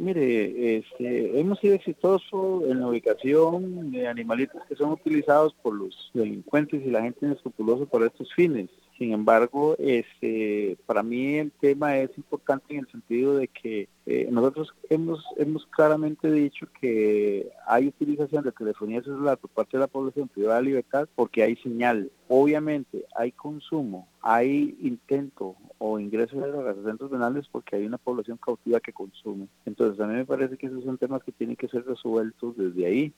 Mire, hemos sido exitosos en la ubicación de animalitos que son utilizados por los delincuentes y la gente inescrupulosa por estos fines. Sin embargo, para mí el tema es importante en el sentido de que nosotros hemos claramente dicho que hay utilización de telefonía celular por parte de la población privada de libertad porque hay señal. Obviamente hay consumo, hay intento o ingreso de drogas a centros penales porque hay una población cautiva que consume. Entonces a mí me parece que esos son temas que tienen que ser resueltos desde ahí.